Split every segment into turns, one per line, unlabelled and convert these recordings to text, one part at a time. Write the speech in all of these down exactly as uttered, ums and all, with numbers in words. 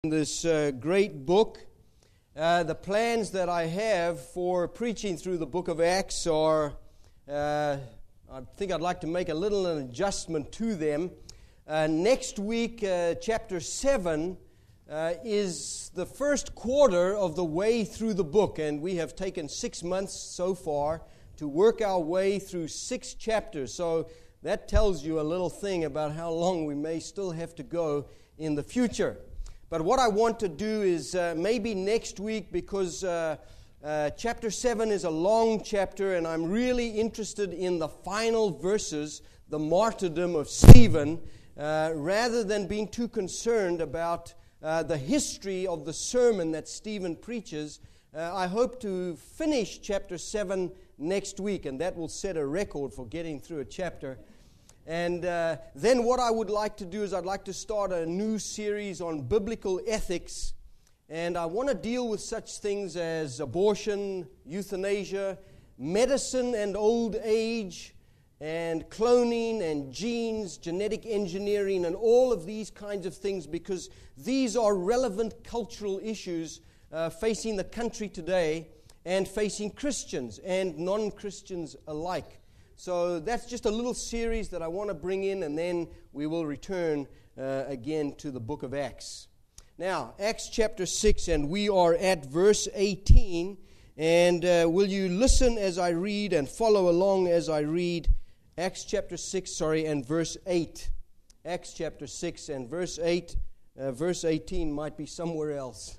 This uh, great book. Uh, the plans that I have for preaching through the book of Acts are, uh, I think I'd like to make a little an adjustment to them. Uh, next week, uh, chapter seven uh, is the first quarter of the way through the book, and we have taken six months so far to work our way through six chapters. So that tells you a little thing about how long we may still have to go in the future. But what I want to do is uh, maybe next week, because uh, uh, chapter seven is a long chapter, and I'm really interested in the final verses, the martyrdom of Stephen, uh, rather than being too concerned about uh, the history of the sermon that Stephen preaches. Uh, I hope to finish chapter seven next week, and that will set a record for getting through a chapter. And uh, then what I would like to do is I'd like to start a new series on biblical ethics. And I want to deal with such things as abortion, euthanasia, medicine and old age, and cloning and genes, genetic engineering, and all of these kinds of things, because these are relevant cultural issues uh, facing the country today and facing Christians and non-Christians alike. So that's just a little series that I want to bring in, and then we will return uh, again to the book of Acts. Now, Acts chapter six, and we are at verse eighteen. And uh, will you listen as I read and follow along as I read Acts chapter six, sorry, and verse eight. Acts chapter six and verse eight. Uh, verse eighteen might be somewhere else.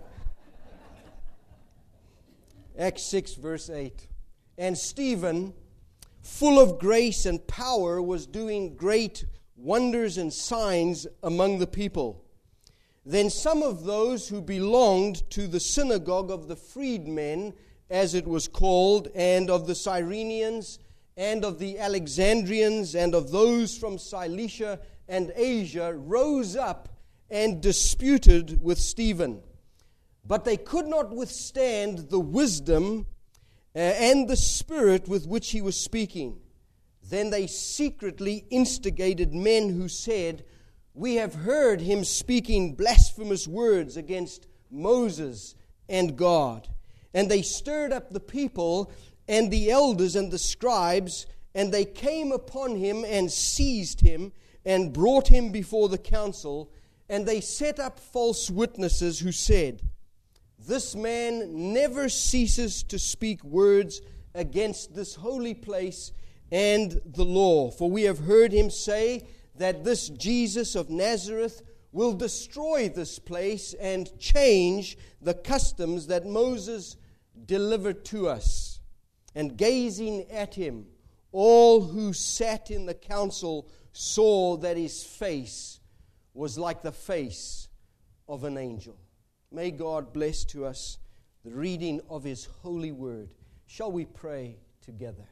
Acts six, verse eight. And Stephen, full of grace and power, was doing great wonders and signs among the people. Then some of those who belonged to the synagogue of the freedmen, as it was called, and of the Cyrenians, and of the Alexandrians, and of those from Cilicia and Asia, rose up and disputed with Stephen. But they could not withstand the wisdom Uh, and the spirit with which he was speaking. Then they secretly instigated men who said, "We have heard him speaking blasphemous words against Moses and God." And they stirred up the people and the elders and the scribes, and they came upon him and seized him and brought him before the council. And they set up false witnesses who said, "This man never ceases to speak words against this holy place and the law. For we have heard him say that this Jesus of Nazareth will destroy this place and change the customs that Moses delivered to us." And gazing at him, all who sat in the council saw that his face was like the face of an angel. May God bless to us the reading of His holy word. Shall we pray together?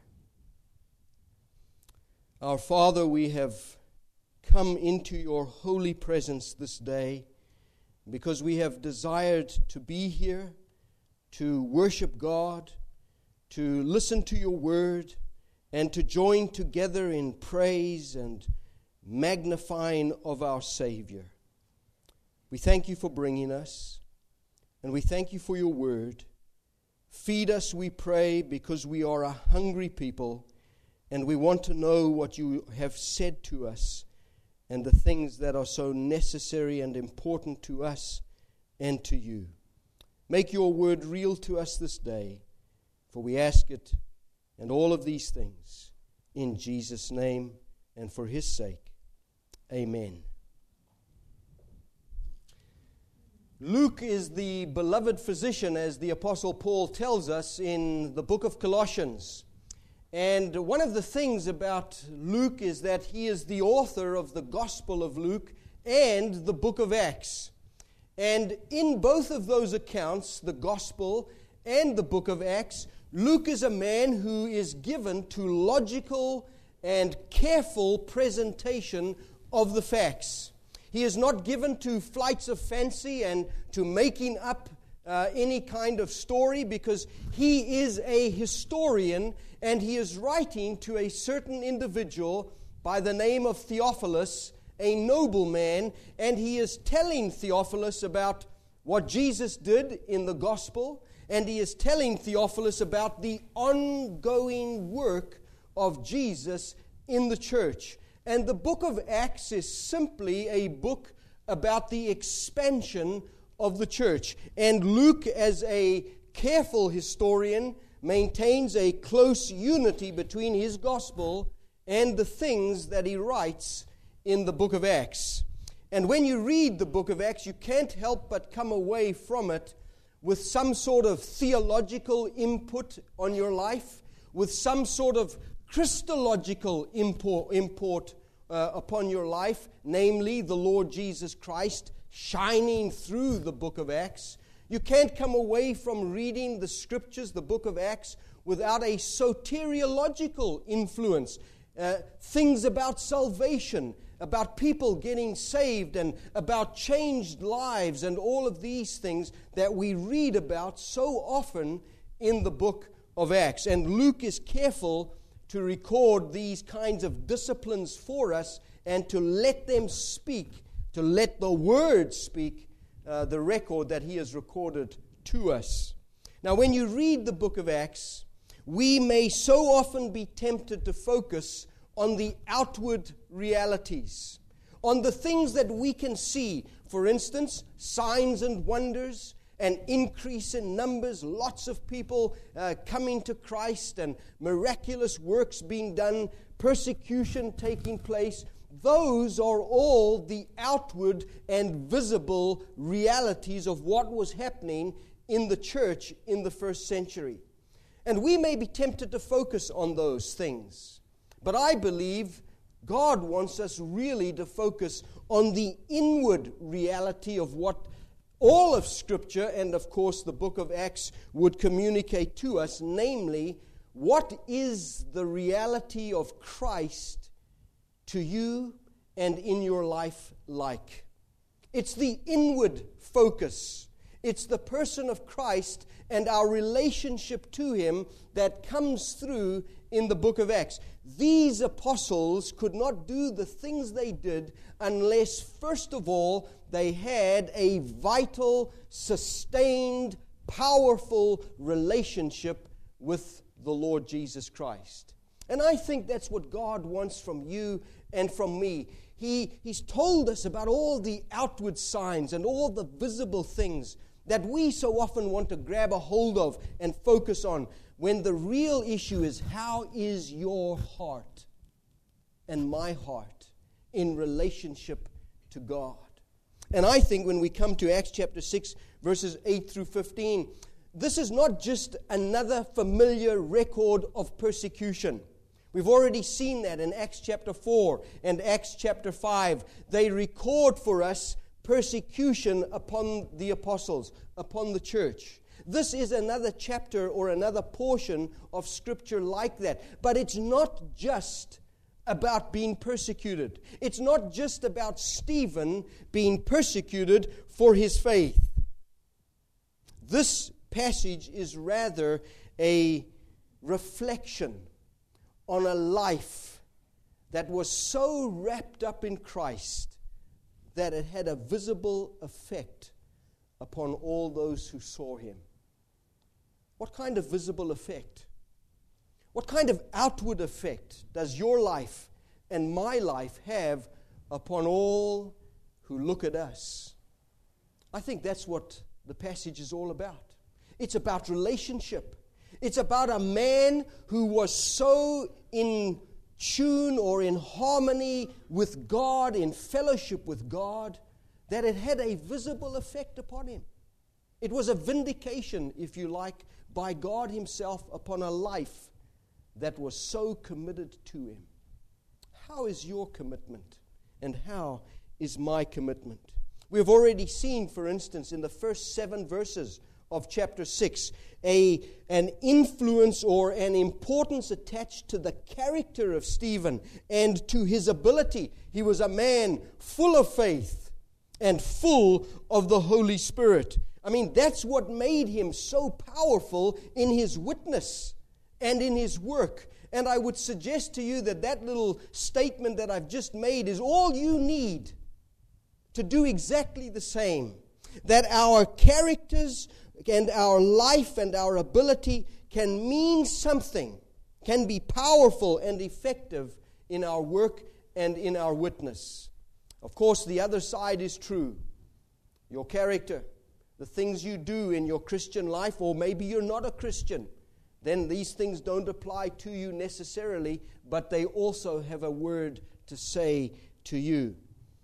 Our Father, we have come into your holy presence this day because we have desired to be here, to worship God, to listen to your word, and to join together in praise and magnifying of our Savior. We thank you for bringing us. And we thank you for your word. Feed us, we pray, because we are a hungry people, and we want to know what you have said to us and the things that are so necessary and important to us and to you. Make your word real to us this day, for we ask it and all of these things in Jesus' name and for his sake. Amen. Luke is the beloved physician, as the Apostle Paul tells us in the book of Colossians. And one of the things about Luke is that he is the author of the Gospel of Luke and the book of Acts. And in both of those accounts, the Gospel and the book of Acts, Luke is a man who is given to logical and careful presentation of the facts. He is not given to flights of fancy and to making up uh, any kind of story, because he is a historian and he is writing to a certain individual by the name of Theophilus, a noble man, and he is telling Theophilus about what Jesus did in the gospel, and he is telling Theophilus about the ongoing work of Jesus in the church. And the book of Acts is simply a book about the expansion of the church. And Luke, as a careful historian, maintains a close unity between his gospel and the things that he writes in the book of Acts. And when you read the book of Acts, you can't help but come away from it with some sort of theological input on your life, with some sort of Christological import, import uh, upon your life, namely the Lord Jesus Christ shining through the book of Acts. You can't come away from reading the scriptures, the book of Acts, without a soteriological influence. Uh, things about salvation, about people getting saved, and about changed lives, and all of these things that we read about so often in the book of Acts. And Luke is careful to record these kinds of disciplines for us and to let them speak, to let the Word speak uh, the record that he has recorded to us. Now, when you read the book of Acts, we may so often be tempted to focus on the outward realities, on the things that we can see. For instance, signs and wonders, an increase in numbers, lots of people uh, coming to Christ, and miraculous works being done, persecution taking place. Those are all the outward and visible realities of what was happening in the church in the first century. And we may be tempted to focus on those things. But I believe God wants us really to focus on the inward reality of what all of Scripture, and of course the book of Acts, would communicate to us, namely, what is the reality of Christ to you and in your life like? It's the inward focus. It's the person of Christ and our relationship to Him that comes through in the book of Acts. These apostles could not do the things they did unless, first of all, they had a vital, sustained, powerful relationship with the Lord Jesus Christ. And I think that's what God wants from you and from me. He, he's told us about all the outward signs and all the visible things that we so often want to grab a hold of and focus on, when the real issue is, how is your heart and my heart in relationship to God? And I think when we come to Acts chapter six, verses eight through fifteen, this is not just another familiar record of persecution. We've already seen that in Acts chapter four and Acts chapter five. They record for us persecution upon the apostles, upon the church. This is another chapter or another portion of Scripture like that. But it's not just about being persecuted. It's not just about Stephen being persecuted for his faith. This passage is rather a reflection on a life that was so wrapped up in Christ that it had a visible effect upon all those who saw him. What kind of visible effect? What kind of outward effect does your life and my life have upon all who look at us? I think that's what the passage is all about. It's about relationship. It's about a man who was so in tune or in harmony with God, in fellowship with God, that it had a visible effect upon him. It was a vindication, if you like, by God Himself upon a life that was so committed to Him. How is your commitment? And how is my commitment? We have already seen, for instance, in the first seven verses of chapter six, a, an influence or an importance attached to the character of Stephen and to his ability. He was a man full of faith and full of the Holy Spirit. I mean, that's what made him so powerful in his witness and in his work And I would suggest to you that that little statement that I've just made is all you need to do exactly the same. That our characters and our life and our ability can mean something, can be powerful and effective in our work and in our witness. Of course, the other side is true. Your character, the things you do in your Christian life, or maybe you're not a Christian, then these things don't apply to you necessarily, but they also have a word to say to you.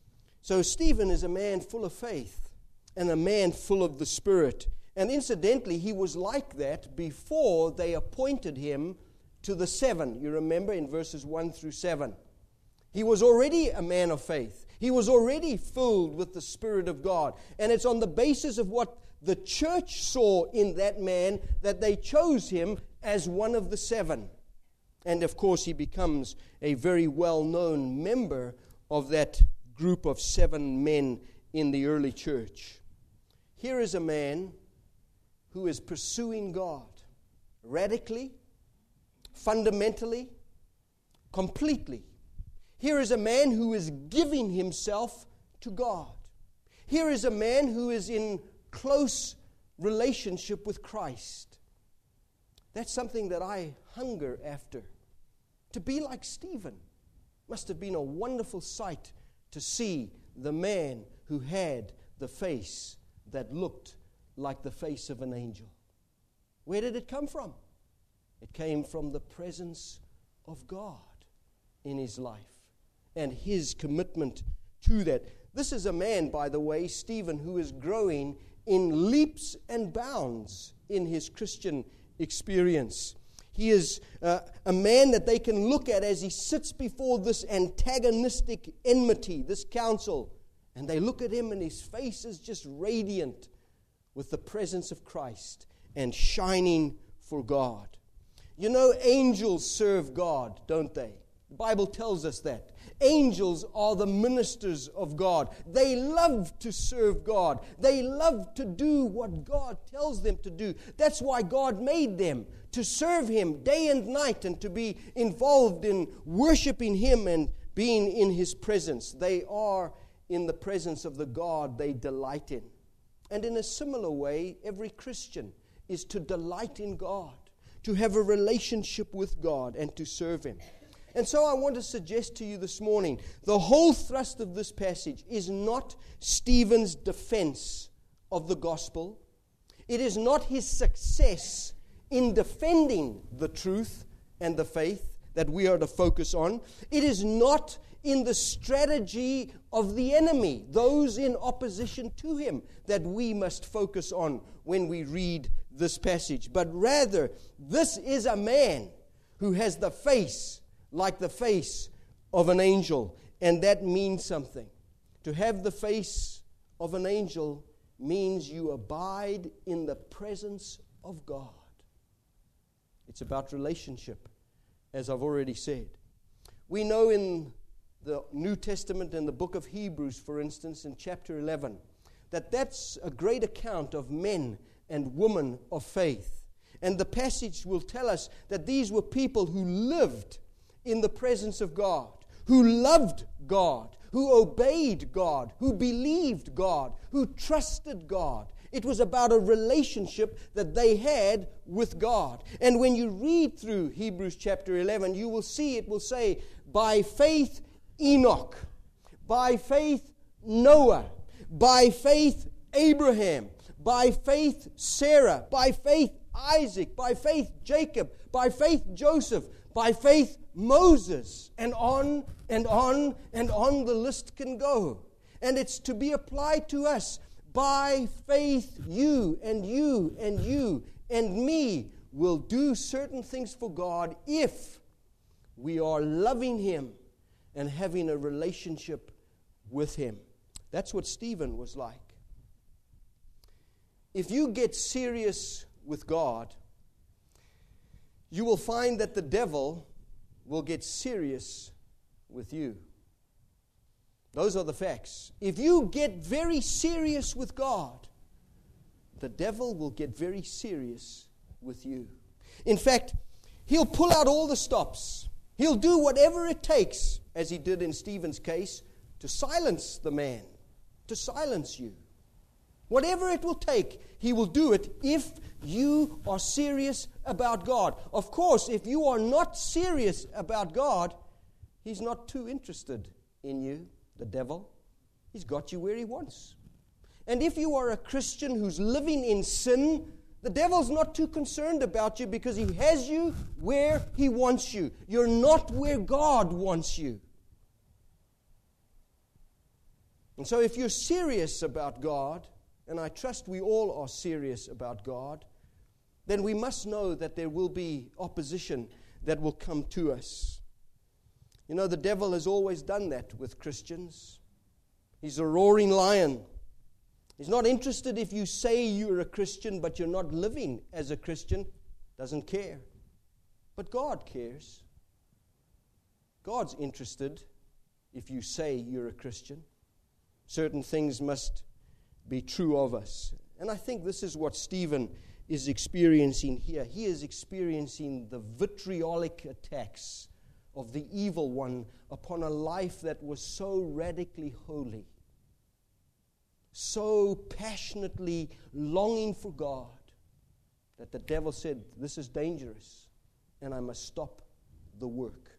So Stephen is a man full of faith and a man full of the Spirit. And incidentally, he was like that before they appointed him to the seven. You remember in verses one through seven. He was already a man of faith. He was already filled with the Spirit of God. And it's on the basis of what the church saw in that man that they chose him as one of the seven. And of course, he becomes a very well-known member of that group of seven men in the early church. Here is a man who is pursuing God radically, fundamentally, completely. Here is a man who is giving himself to God. Here is a man who is in close relationship with Christ. That's something that I hunger after. To be like Stephen must have been a wonderful sight to see the man who had the face that looked like the face of an angel. Where did it come from? It came from the presence of God in his life and his commitment to that. This is a man, by the way, Stephen, who is growing in leaps and bounds in his Christian experience. He is uh, a man that they can look at as he sits before this antagonistic enmity, this council, and they look at him and his face is just radiant with the presence of Christ and shining for God. You know, angels serve God, don't they? The Bible tells us that. Angels are the ministers of God. They love to serve God. They love to do what God tells them to do. That's why God made them, to serve Him day and night and to be involved in worshiping Him and being in His presence. They are in the presence of the God they delight in. And in a similar way, every Christian is to delight in God, to have a relationship with God and to serve Him. And so I want to suggest to you this morning, the whole thrust of this passage is not Stephen's defense of the gospel. It is not his success in defending the truth and the faith that we are to focus on. It is not in the strategy of the enemy, those in opposition to him, that we must focus on when we read this passage. But rather, this is a man who has the face like the face of an angel, and that means something. To have the face of an angel means you abide in the presence of God. It's about relationship, as I've already said. We know in the New Testament, in the book of Hebrews, for instance, in chapter eleven, that that's a great account of men and women of faith. And the passage will tell us that these were people who lived in the presence of God, who loved God, who obeyed God, who believed God, who trusted God. It was about a relationship that they had with God. And when you read through Hebrews chapter eleven, you will see it will say, by faith Enoch, by faith Noah, by faith Abraham, by faith Sarah, by faith Isaac, by faith Jacob, by faith Joseph, by faith Moses, and on and on and on the list can go. And it's to be applied to us. By faith, you and you and you and me will do certain things for God if we are loving Him and having a relationship with Him. That's what Stephen was like. If you get serious with God, you will find that the devil will get serious with you. Those are the facts. If you get very serious with God, the devil will get very serious with you. In fact, he'll pull out all the stops. He'll do whatever it takes, as he did in Stephen's case, to silence the man, to silence you. Whatever it will take, he will do it if you are serious about God. Of course, if you are not serious about God, he's not too interested in you, the devil. He's got you where he wants. And if you are a Christian who's living in sin, the devil's not too concerned about you because he has you where he wants you. You're not where God wants you. And so if you're serious about God, and I trust we all are serious about God, then we must know that there will be opposition that will come to us. You know, the devil has always done that with Christians. He's a roaring lion. He's not interested if you say you're a Christian, but you're not living as a Christian. Doesn't care. But God cares. God's interested if you say you're a Christian. Certain things must be true of us. And I think this is what Stephen is experiencing here. He is experiencing the vitriolic attacks of the evil one upon a life that was so radically holy, so passionately longing for God, that the devil said, this is dangerous, and I must stop the work.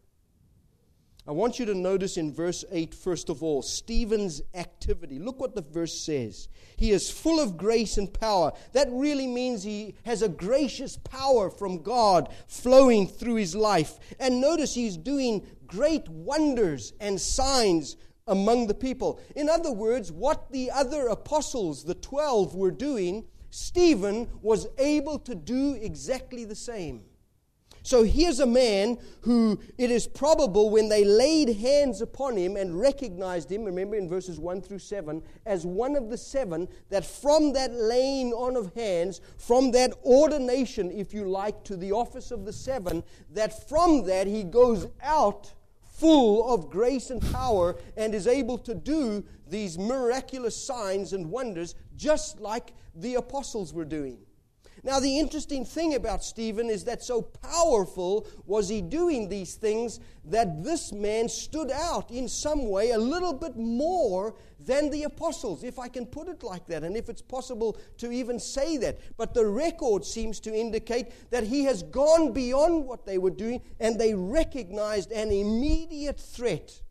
I want you to notice in verse eight, first of all, Stephen's activity. Look what the verse says. He is full of grace and power. That really means he has a gracious power from God flowing through his life. And notice he's doing great wonders and signs among the people. In other words, what the other apostles, the twelve, were doing, Stephen was able to do exactly the same. So here's a man who it is probable when they laid hands upon him and recognized him, remember in verses one through seven, as one of the seven, that from that laying on of hands, from that ordination, if you like, to the office of the seven, that from that he goes out full of grace and power and is able to do these miraculous signs and wonders just like the apostles were doing. Now, the interesting thing about Stephen is that so powerful was he doing these things that this man stood out in some way a little bit more than the apostles, if I can put it like that, and if it's possible to even say that. But the record seems to indicate that he has gone beyond what they were doing, and they recognized an immediate threat.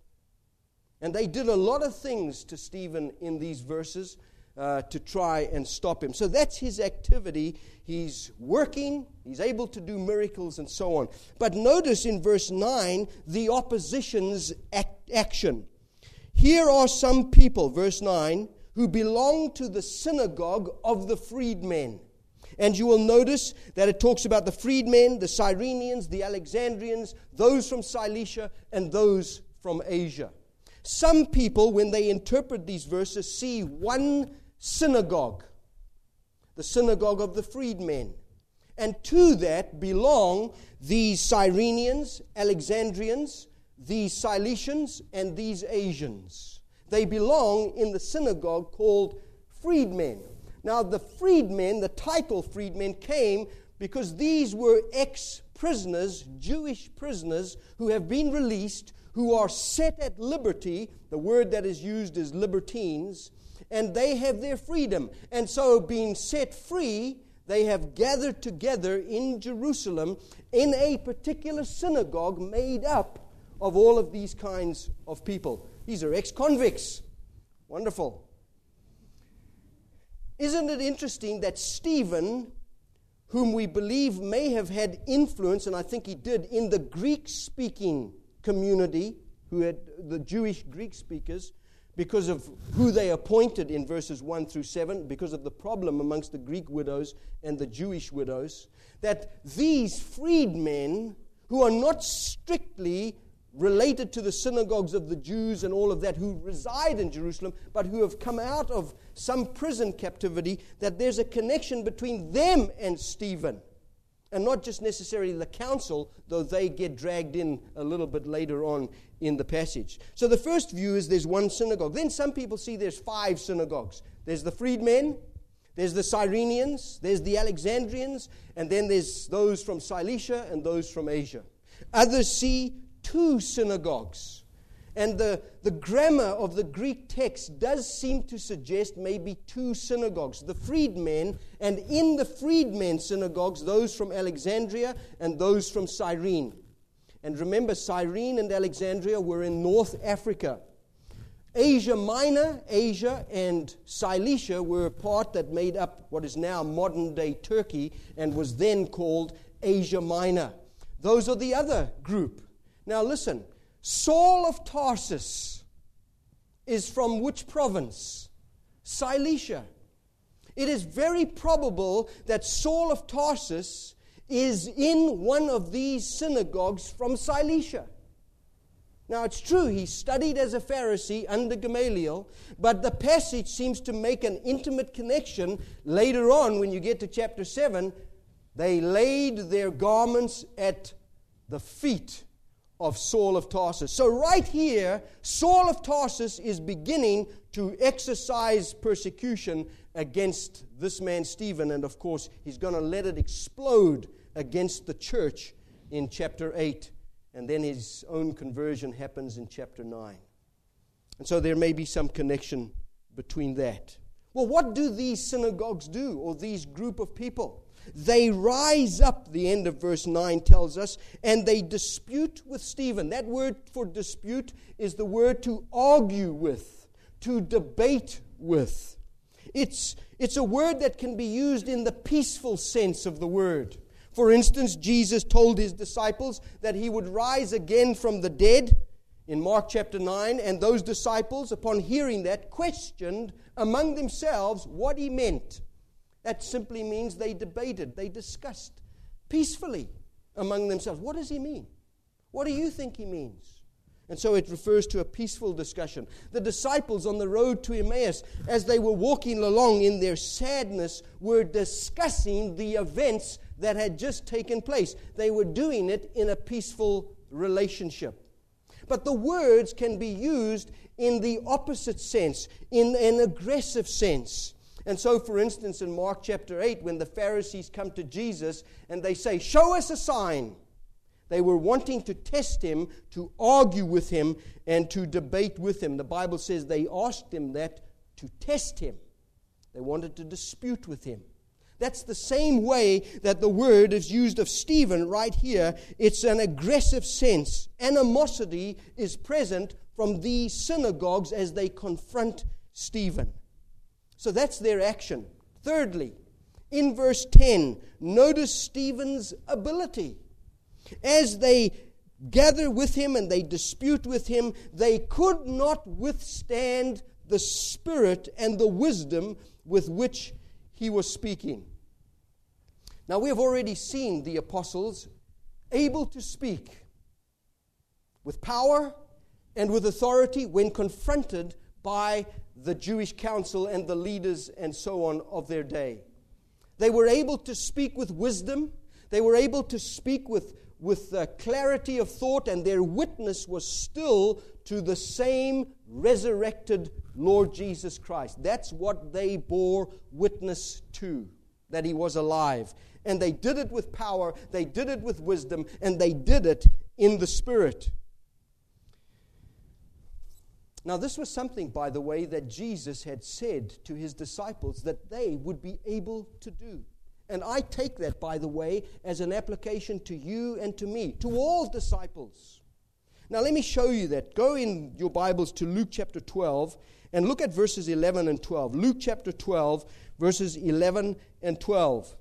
And they did a lot of things to Stephen in these verses Uh, to try and stop him. So that's his activity. He's working, he's able to do miracles and so on. But notice in verse nine, the opposition's act- action. Here are some people, verse nine, who belong to the synagogue of the freedmen. And you will notice that it talks about the freedmen, the Cyrenians, the Alexandrians, those from Cilicia, and those from Asia. Some people, when they interpret these verses, see one synagogue, the synagogue of the freedmen. And to that belong these Cyrenians, Alexandrians, these Cilicians, and these Asians. They belong in the synagogue called freedmen. Now, the freedmen, the title freedmen, came because these were ex-prisoners, Jewish prisoners, who have been released, who are set at liberty. The word that is used is libertines, and they have their freedom. And so, being set free, they have gathered together in Jerusalem in a particular synagogue made up of all of these kinds of people. These are ex-convicts. Wonderful. Isn't it interesting that Stephen, whom we believe may have had influence, and I think he did, in the Greek-speaking community, who had the Jewish Greek speakers, because of who they appointed in verses one through seven, because of the problem amongst the Greek widows and the Jewish widows, that these freedmen, who are not strictly related to the synagogues of the Jews and all of that, who reside in Jerusalem, but who have come out of some prison captivity, that there's a connection between them and Stephen. And not just necessarily the council, though they get dragged in a little bit later on in the passage. So the first view is there's one synagogue. Then some people see there's five synagogues. There's the freedmen, There's the Cyrenians, there's the Alexandrians, and then there's those from Cilicia and those from Asia. Others see two synagogues. And the, the grammar of the Greek text does seem to suggest maybe two synagogues. The freedmen, and in the freedmen synagogues, those from Alexandria and those from Cyrene. And remember, Cyrene and Alexandria were in North Africa. Asia Minor, Asia, and Cilicia were a part that made up what is now modern-day Turkey and was then called Asia Minor. Those are the other group. Now listen, Saul of Tarsus is from which province? Cilicia. It is very probable that Saul of Tarsus is in one of these synagogues from Cilicia. Now, it's true, he studied as a Pharisee under Gamaliel, but the passage seems to make an intimate connection. Later on, when you get to chapter seven, they laid their garments at the feet of Saul of Tarsus. So right here, Saul of Tarsus is beginning to exercise persecution against this man Stephen, and of course, he's going to let it explode against the church in chapter eight. And then his own conversion happens in chapter nine. And so there may be some connection between that. Well, what do these synagogues do, or these group of people? They rise up, the end of verse nine tells us, and they dispute with Stephen. That word for dispute is the word to argue with, to debate with. It's, it's a word that can be used in the peaceful sense of the word. For instance, Jesus told his disciples that he would rise again from the dead in Mark chapter nine, and those disciples, upon hearing that, questioned among themselves what he meant. That simply means they debated, they discussed peacefully among themselves. What does he mean? What do you think he means? And so it refers to a peaceful discussion. The disciples on the road to Emmaus, as they were walking along in their sadness, were discussing the events that had just taken place. They were doing it in a peaceful relationship. But the words can be used in the opposite sense, in an aggressive sense. And so, for instance, in Mark chapter eight, when the Pharisees come to Jesus and they say, "Show us a sign," they were wanting to test him, to argue with him, and to debate with him. The Bible says they asked him that to test him. They wanted to dispute with him. That's the same way that the word is used of Stephen right here. It's an aggressive sense. Animosity is present from these synagogues as they confront Stephen. So that's their action. Thirdly, in verse ten, notice Stephen's ability. As they gather with him and they dispute with him, they could not withstand the spirit and the wisdom with which he was speaking. Now, we have already seen the apostles able to speak with power and with authority when confronted by the Jewish council and the leaders and so on of their day. They were able to speak with wisdom. They were able to speak with, with uh, clarity of thought, and their witness was still to the same resurrected Lord Jesus Christ. That's what they bore witness to, that he was alive. And they did it with power, they did it with wisdom, and they did it in the Spirit. Now, this was something, by the way, that Jesus had said to his disciples that they would be able to do. And I take that, by the way, as an application to you and to me, to all disciples. Now, let me show you that. Go in your Bibles to Luke chapter twelve and look at verses eleven and twelve. Luke chapter twelve, verses eleven and twelve.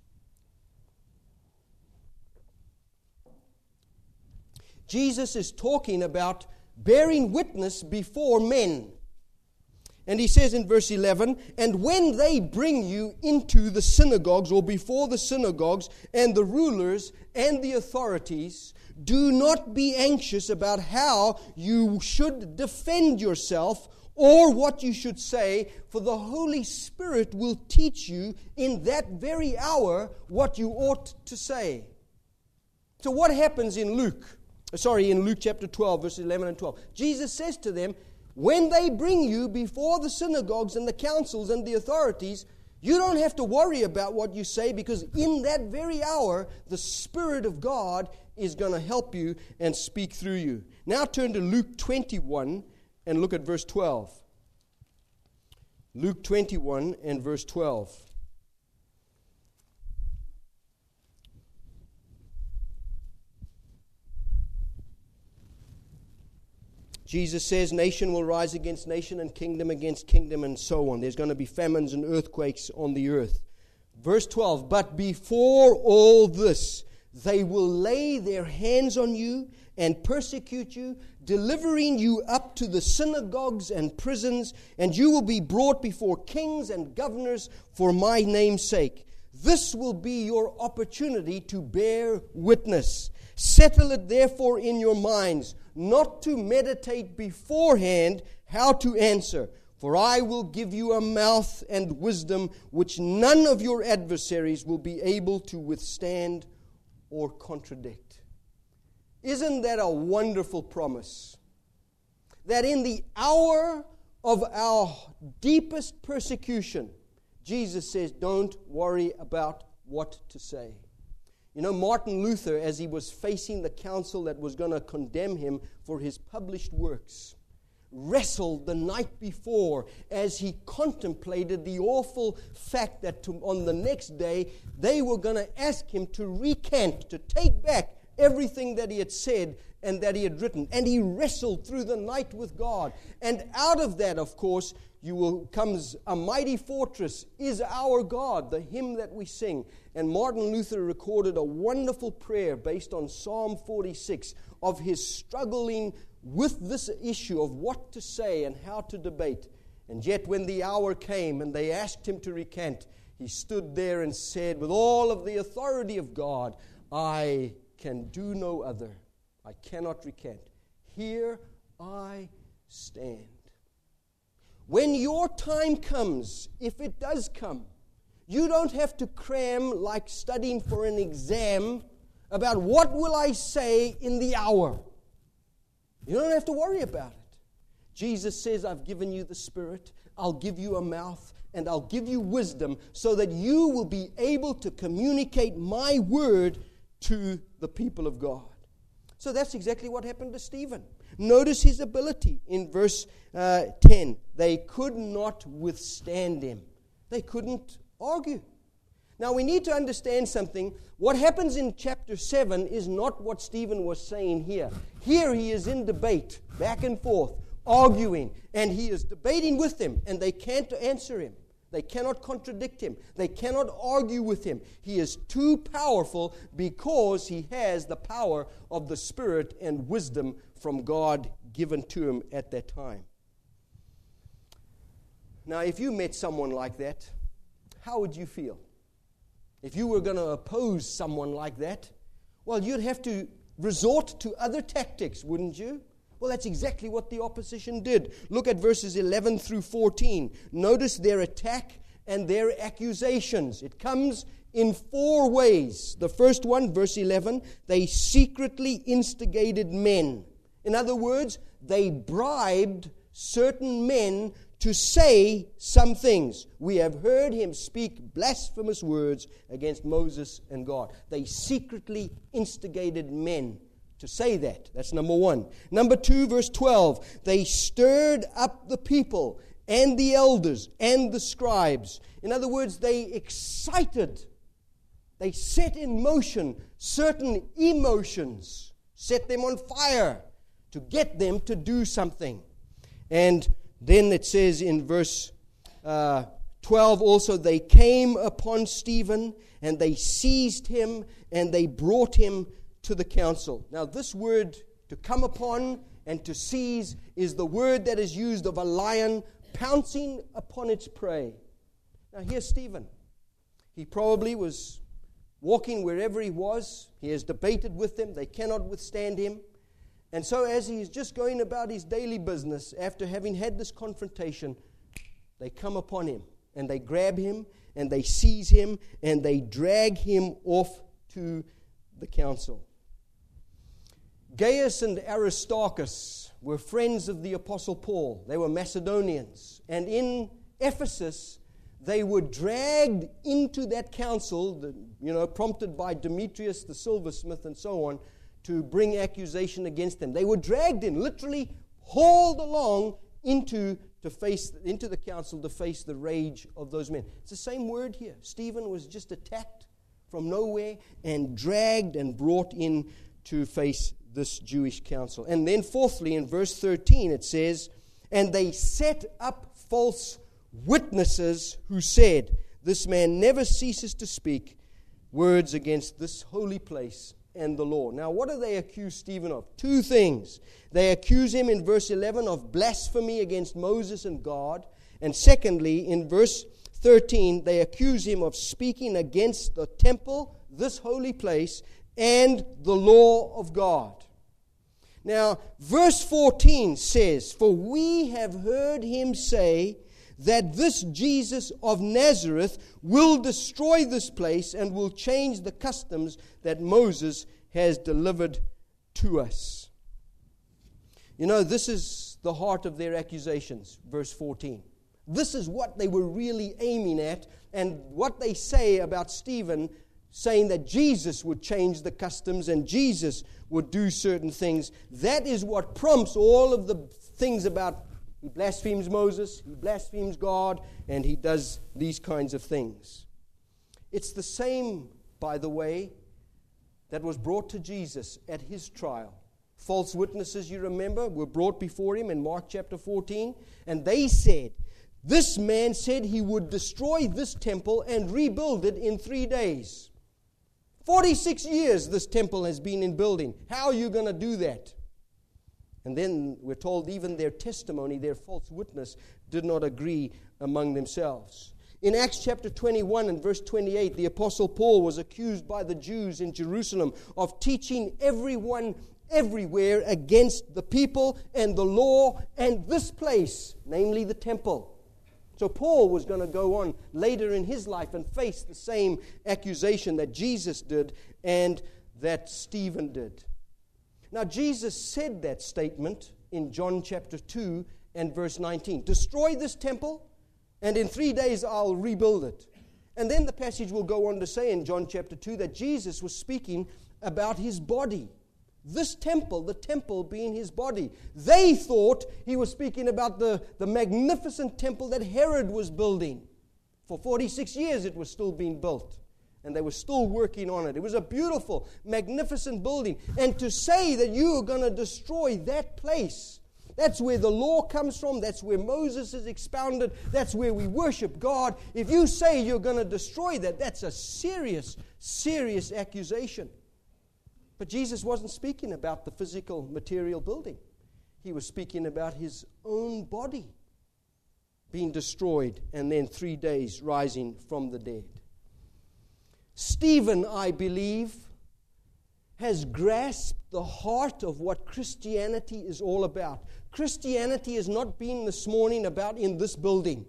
Jesus is talking about bearing witness before men. And he says in verse eleven, "And when they bring you into the synagogues," or before the synagogues, "and the rulers and the authorities, do not be anxious about how you should defend yourself or what you should say, for the Holy Spirit will teach you in that very hour what you ought to say." So what happens in Luke? Sorry, in Luke chapter twelve, verses eleven and twelve. Jesus says to them, when they bring you before the synagogues and the councils and the authorities, You don't have to worry about what you say, because in that very hour, the Spirit of God is going to help you and speak through you. Now turn to Luke twenty-one and look at verse twelve. Luke twenty-one and verse twelve. Jesus says, nation will rise against nation and kingdom against kingdom and so on. There's going to be famines and earthquakes on the earth. Verse twelve, but before all this, they will lay their hands on you and persecute you, delivering you up to the synagogues and prisons, and you will be brought before kings and governors for my name's sake. This will be your opportunity to bear witness. Settle it therefore in your minds, not to meditate beforehand how to answer. For I will give you a mouth and wisdom which none of your adversaries will be able to withstand or contradict. Isn't that a wonderful promise? That in the hour of our deepest persecution, Jesus says, don't worry about what to say. You know, Martin Luther, as he was facing the council that was going to condemn him for his published works, wrestled the night before as he contemplated the awful fact that to, on the next day they were going to ask him to recant, to take back everything that he had said and that he had written. And he wrestled through the night with God. And out of that, of course, you will comes a mighty fortress is our God, the hymn that we sing. And Martin Luther recorded a wonderful prayer based on Psalm forty-six of his struggling with this issue of what to say and how to debate. And yet when the hour came and they asked him to recant, he stood there and said, with all of the authority of God, I can do no other. I cannot recant. Here I stand. When your time comes, if it does come, you don't have to cram like studying for an exam about what will I say in the hour. You don't have to worry about it. Jesus says, I've given you the Spirit, I'll give you a mouth, and I'll give you wisdom so that you will be able to communicate my word to the people of God. So that's exactly what happened to Stephen. Notice his ability in verse uh, ten. They could not withstand him. They couldn't argue. Now we need to understand something. What happens in chapter seven is not what Stephen was saying here. Here he is in debate, back and forth, arguing, and he is debating with them, and they can't answer him. They cannot contradict him. They cannot argue with him. He is too powerful because he has the power of the Spirit and wisdom from God given to him at that time. Now, if you met someone like that, how would you feel? If you were going to oppose someone like that, well, you'd have to resort to other tactics, wouldn't you? Well, that's exactly what the opposition did. Look at verses eleven through fourteen. Notice their attack and their accusations. It comes in four ways. The first one, verse eleven, they secretly instigated men. In other words, they bribed certain men to say some things. We have heard him speak blasphemous words against Moses and God. They secretly instigated men to say that. That's number one. Number two, verse twelve. They stirred up the people and the elders and the scribes. In other words, they excited, they set in motion certain emotions, set them on fire to get them to do something. And then it says in verse uh, twelve also, they came upon Stephen and they seized him and they brought him to the council. Now this word to come upon and to seize is the word that is used of a lion pouncing upon its prey. Now here's Stephen. He probably was walking wherever he was. He has debated with them. They cannot withstand him. And so as he's just going about his daily business, after having had this confrontation, they come upon him and they grab him and they seize him and they drag him off to the council. Gaius and Aristarchus were friends of the Apostle Paul. They were Macedonians. And in Ephesus, they were dragged into that council, the, you know, prompted by Demetrius the silversmith and so on, to bring accusation against them. They were dragged in, literally hauled along into to face into the council to face the rage of those men. It's the same word here. Stephen was just attacked from nowhere and dragged and brought in to face this Jewish council. And then fourthly, in verse thirteen, it says, "And they set up false witnesses who said, 'This man never ceases to speak words against this holy place and the law.'" Now, what do they accuse Stephen of? Two things. They accuse him in verse eleven of blasphemy against Moses and God. And secondly, in verse thirteen, they accuse him of speaking against the temple, this holy place, and the law of God. Now, verse fourteen says, "For we have heard him say that this Jesus of Nazareth will destroy this place and will change the customs that Moses has delivered to us." You know, this is the heart of their accusations, verse fourteen. This is what they were really aiming at, and what they say about Stephen, saying that Jesus would change the customs and Jesus would do certain things. That is what prompts all of the things about he blasphemes Moses, he blasphemes God, and he does these kinds of things. It's the same, by the way, that was brought to Jesus at his trial. False witnesses, you remember, were brought before him in Mark chapter fourteen, and they said, "This man said he would destroy this temple and rebuild it in three days. forty-six years this temple has been in building. How are you going to do that?" And then we're told even their testimony, their false witness, did not agree among themselves. In Acts chapter twenty-one and verse twenty-eight, the Apostle Paul was accused by the Jews in Jerusalem of teaching everyone everywhere against the people and the law and this place, namely the temple. So Paul was going to go on later in his life and face the same accusation that Jesus did and that Stephen did. Now, Jesus said that statement in John chapter two and verse nineteen. "Destroy this temple, and in three days I'll rebuild it." And then the passage will go on to say in John chapter two that Jesus was speaking about his body. This temple, the temple being his body. They thought he was speaking about the, the magnificent temple that Herod was building. For forty-six years it was still being built. And they were still working on it. It was a beautiful, magnificent building. And to say that you are going to destroy that place, that's where the law comes from. That's where Moses is expounded. That's where we worship God. If you say you're going to destroy that, that's a serious, serious accusation. But Jesus wasn't speaking about the physical, material building. He was speaking about his own body being destroyed and then three days rising from the dead. Stephen, I believe, has grasped the heart of what Christianity is all about. Christianity has not been this morning about in this building.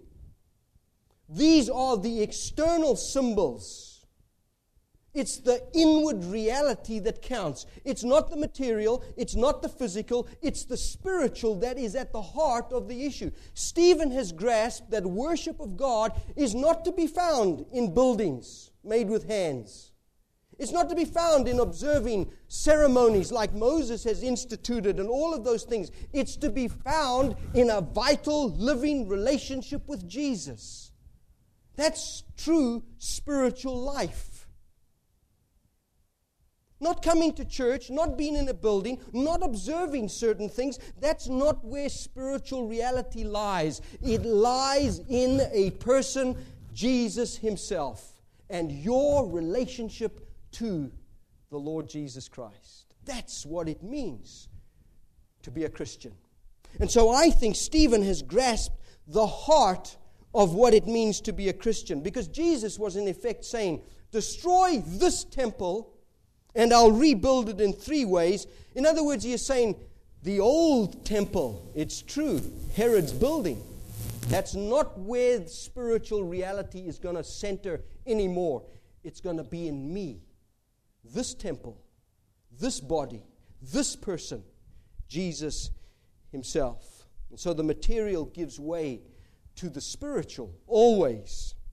These are the external symbols. It's the inward reality that counts. It's not the material, it's not the physical, it's the spiritual that is at the heart of the issue. Stephen has grasped that worship of God is not to be found in buildings made with hands. It's not to be found in observing ceremonies like Moses has instituted and all of those things. It's to be found in a vital, living relationship with Jesus. That's true spiritual life. Not coming to church, not being in a building, not observing certain things. That's not where spiritual reality lies. It lies in a person, Jesus himself, and your relationship to the Lord Jesus Christ. That's what it means to be a Christian. And so I think Stephen has grasped the heart of what it means to be a Christian, because Jesus was in effect saying, destroy this temple and I'll rebuild it in three ways. In other words, he is saying, the old temple, it's true, Herod's building, that's not where spiritual reality is going to center anymore. It's going to be in me. This temple, this body, this person, Jesus himself. And so the material gives way to the spiritual, always.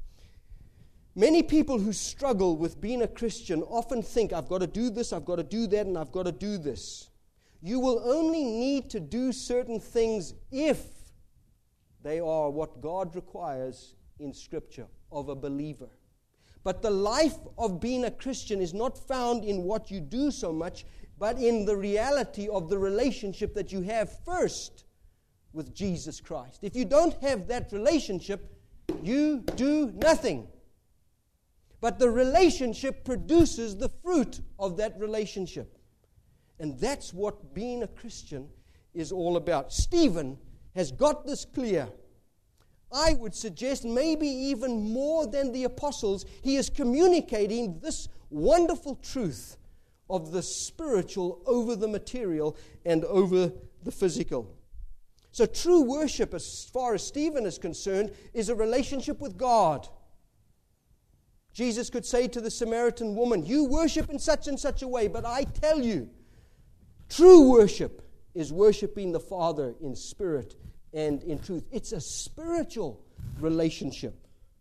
Many people who struggle with being a Christian often think, I've got to do this, I've got to do that, and I've got to do this. You will only need to do certain things if they are what God requires in Scripture of a believer. But the life of being a Christian is not found in what you do so much, but in the reality of the relationship that you have first with Jesus Christ. If you don't have that relationship, you do nothing. But the relationship produces the fruit of that relationship. And that's what being a Christian is all about. Stephen has got this clear. I would suggest maybe even more than the apostles, he is communicating this wonderful truth of the spiritual over the material and over the physical. So true worship, as far as Stephen is concerned, is a relationship with God. Jesus could say to the Samaritan woman, you worship in such and such a way, but I tell you, true worship is worshiping the Father in spirit and in truth. It's a spiritual relationship.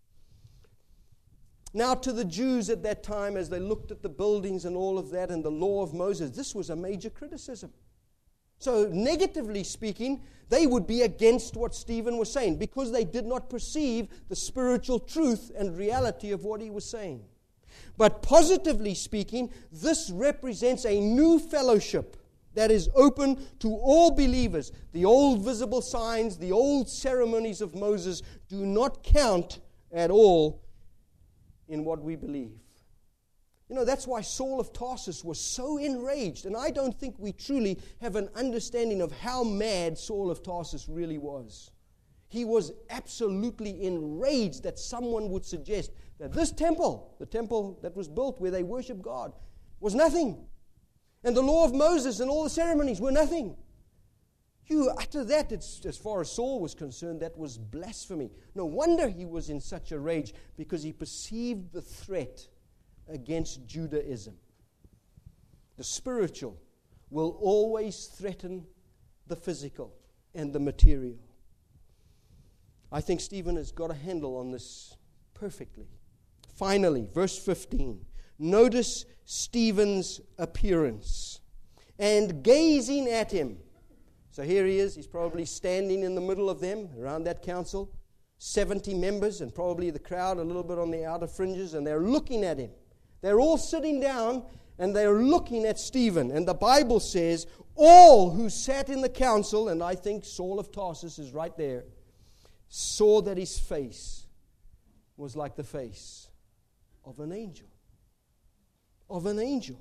Now, to the Jews at that time, as they looked at the buildings and all of that and the law of Moses, this was a major criticism. So, negatively speaking, they would be against what Stephen was saying because they did not perceive the spiritual truth and reality of what he was saying. But positively speaking, this represents a new fellowship that is open to all believers. The old visible signs, the old ceremonies of Moses do not count at all in what we believe. You know, that's why Saul of Tarsus was so enraged. And I don't think we truly have an understanding of how mad Saul of Tarsus really was. He was absolutely enraged that someone would suggest that this temple, the temple that was built where they worship God, was nothing. And the law of Moses and all the ceremonies were nothing. You utter that, it's, as far as Saul was concerned, that was blasphemy. No wonder he was in such a rage, because he perceived the threat against Judaism. The spiritual will always threaten the physical and the material. I think Stephen has got a handle on this perfectly. Finally, verse fifteen. Notice Stephen's appearance. And gazing at him. So here he is. He's probably standing in the middle of them, around that council. seventy members, and probably the crowd a little bit on the outer fringes, and they're looking at him. They're all sitting down, and they're looking at Stephen. And the Bible says, all who sat in the council, and I think Saul of Tarsus is right there, saw that his face was like the face of an angel. Of an angel.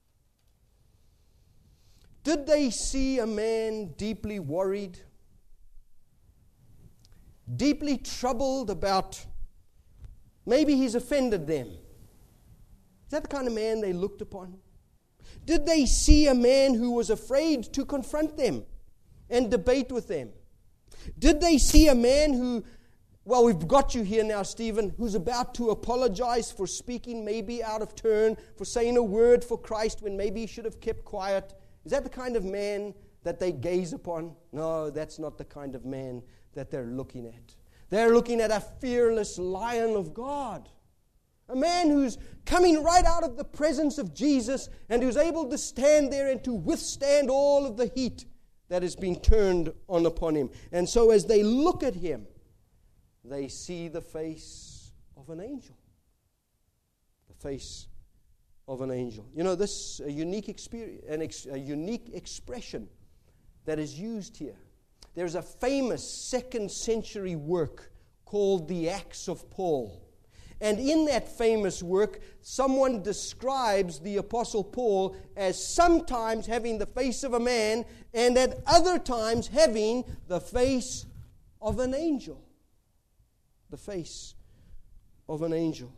Did they see a man deeply worried, deeply troubled about maybe he's offended them? Is that the kind of man they looked upon? Did they see a man who was afraid to confront them and debate with them? Did they see a man who, well, we've got you here now, Stephen, who's about to apologize for speaking maybe out of turn, for saying a word for Christ when maybe he should have kept quiet? Is that the kind of man that they gaze upon? No, that's not the kind of man that they're looking at. They're looking at a fearless lion of God. A man who's coming right out of the presence of Jesus and who's able to stand there and to withstand all of the heat that has been turned on upon him. And so as they look at him, they see the face of an angel. The face of an angel. You know, this a unique experience, an ex, a unique expression that is used here. There's a famous second century work called the Acts of Paul. And in that famous work, someone describes the Apostle Paul as sometimes having the face of a man and at other times having the face of an angel. The face of an angel.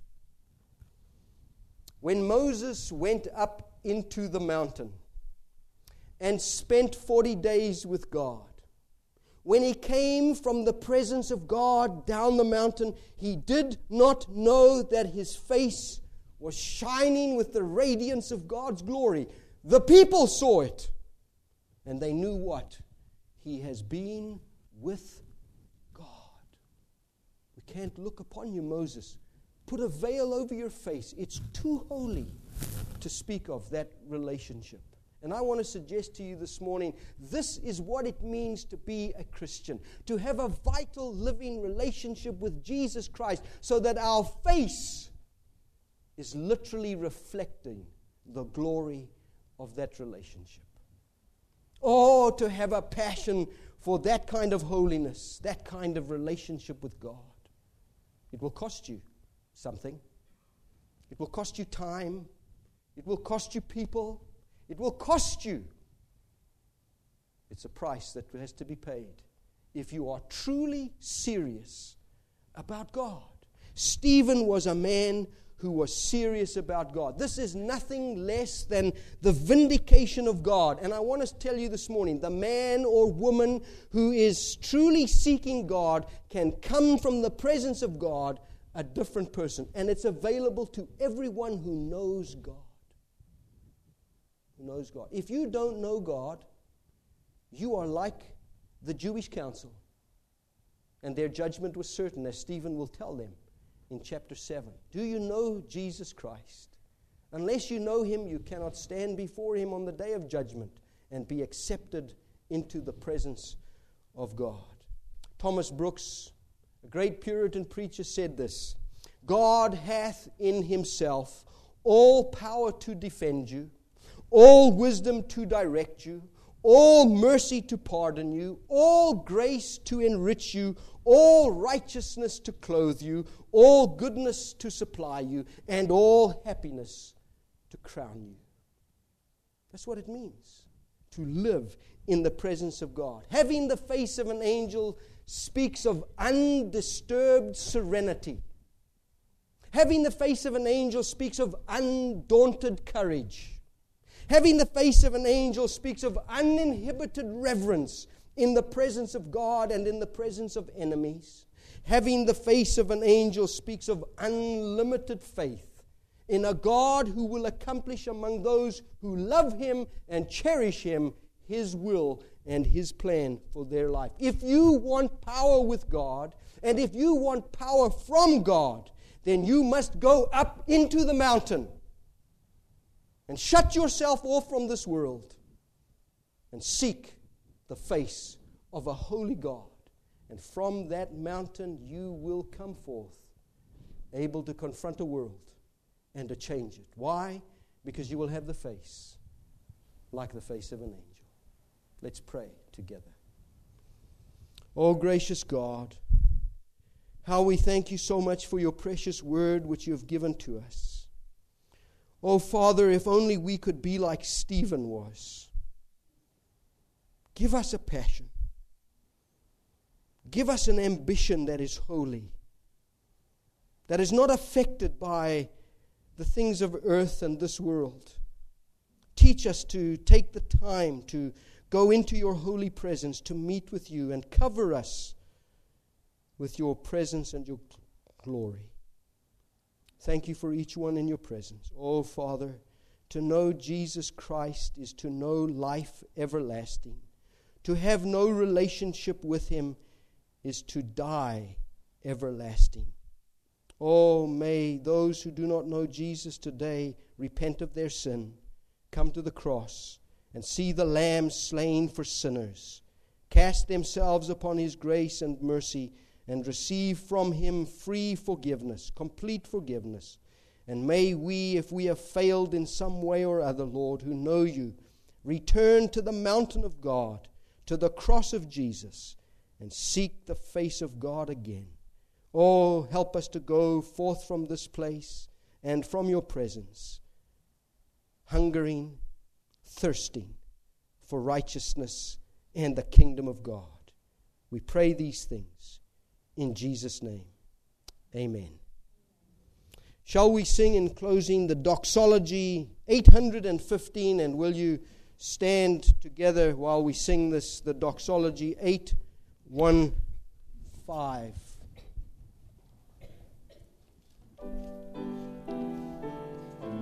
When Moses went up into the mountain and spent forty days with God, when he came from the presence of God down the mountain, he did not know that his face was shining with the radiance of God's glory. The people saw it, and they knew what? He has been with God. We can't look upon you, Moses, put a veil over your face. It's too holy to speak of that relationship. And I want to suggest to you this morning, this is what it means to be a Christian. To have a vital, living relationship with Jesus Christ so that our face is literally reflecting the glory of that relationship. Oh, to have a passion for that kind of holiness, that kind of relationship with God. It will cost you something. It will cost you time. It will cost you people. It will cost you. It's a price that has to be paid if you are truly serious about God. Stephen was a man who was serious about God. This is nothing less than the vindication of God. And I want to tell you this morning, the man or woman who is truly seeking God can come from the presence of God a different person. And it's available to everyone who knows God. Who knows God. If you don't know God, you are like the Jewish council. And their judgment was certain, as Stephen will tell them in chapter seven. Do you know Jesus Christ? Unless you know Him, you cannot stand before Him on the day of judgment and be accepted into the presence of God. Thomas Brooks, a great Puritan preacher, said this: God hath in Himself all power to defend you, all wisdom to direct you, all mercy to pardon you, all grace to enrich you, all righteousness to clothe you, all goodness to supply you, and all happiness to crown you. That's what it means to live in the presence of God. Having the face of an angel speaks of undisturbed serenity. Having the face of an angel speaks of undaunted courage. Having the face of an angel speaks of uninhibited reverence in the presence of God and in the presence of enemies. Having the face of an angel speaks of unlimited faith in a God who will accomplish among those who love Him and cherish Him His will and His plan for their life. If you want power with God, and if you want power from God, then you must go up into the mountain and shut yourself off from this world and seek the face of a holy God. And from that mountain you will come forth able to confront a world and to change it. Why? Because you will have the face like the face of an angel. Let's pray together. Oh, gracious God, how we thank you so much for your precious word which you have given to us. Oh, Father, if only we could be like Stephen was. Give us a passion. Give us an ambition that is holy, that is not affected by the things of earth and this world. Teach us to take the time to go into your holy presence, to meet with you, and cover us with your presence and your glory. Thank you for each one in your presence. Oh, Father, to know Jesus Christ is to know life everlasting. To have no relationship with Him is to die everlasting. Oh, may those who do not know Jesus today repent of their sin, come to the cross, and see the Lamb slain for sinners, cast themselves upon His grace and mercy, and receive from Him free forgiveness, complete forgiveness. And may we, if we have failed in some way or other, Lord, who know you, return to the mountain of God, to the cross of Jesus, and seek the face of God again. Oh, help us to go forth from this place and from your presence, hungering, thirsting for righteousness and the kingdom of God. We pray these things in Jesus' name. Amen. Shall we sing in closing the doxology eight hundred fifteen, and will you stand together while we sing this, the doxology eight one five.